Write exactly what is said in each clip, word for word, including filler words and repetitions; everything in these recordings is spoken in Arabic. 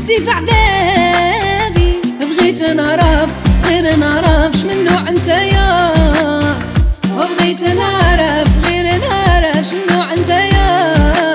وزدتي في عذابي، بغيت نعرف غير نعرف شمن نوع انتيا، وبغيت نعرف غير نعرف شمن نوع انتيا.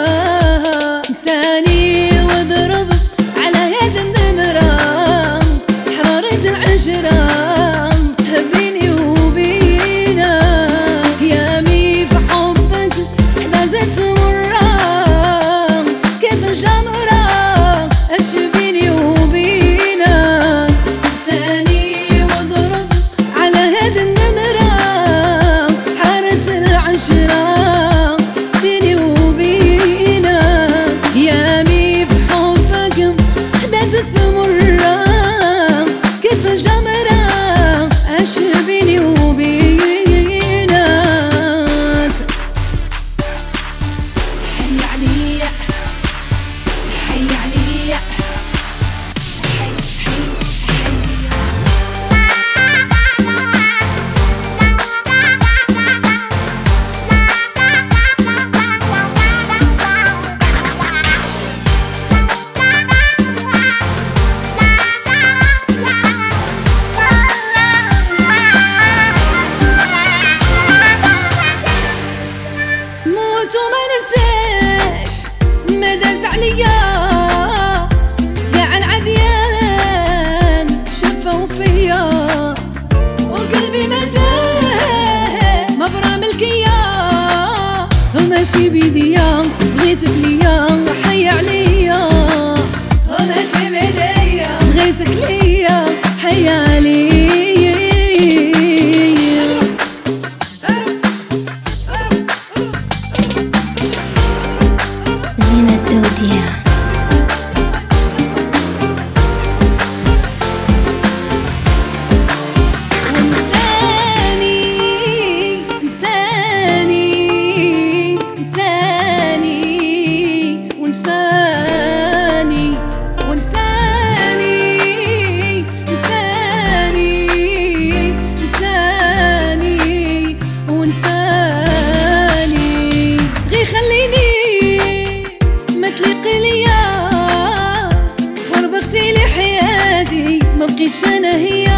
نساني واضرب على يد النمرة، حرارة العشرة بيني وبينك، يامي في حبك حدازت مرة كيف الجمرة اش بيني وبينك. نساني واضرب على يد النمرة، حرارة العشرة بيني وبينك، يامي في حبك حدازت مرة كيف الجمرة اش بيني وبينك. حي عليا حي عليا حي حي موت وما ننساش مدى زعليا، قاع العديان شفوا فيا وقلبي مازال مبرا ملكيا، وماشي بيديا بغيتك ليا وحي عليا، وماشي بيديا بغيتك ليا حي عليا. ما بقيتش انا هي،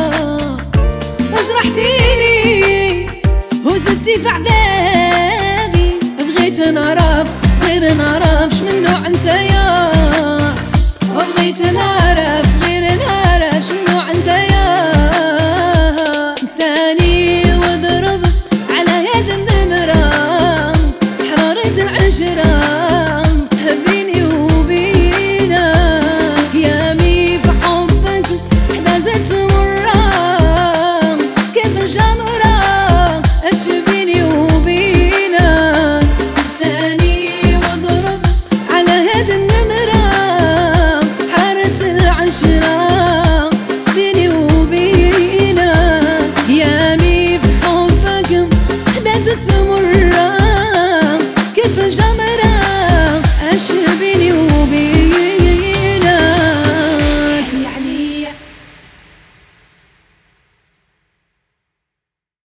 وجرحتيني وزدتي في عذابي، بغيت نعرف غير نعرف شمن نوع انتيا، وبغيت نعرف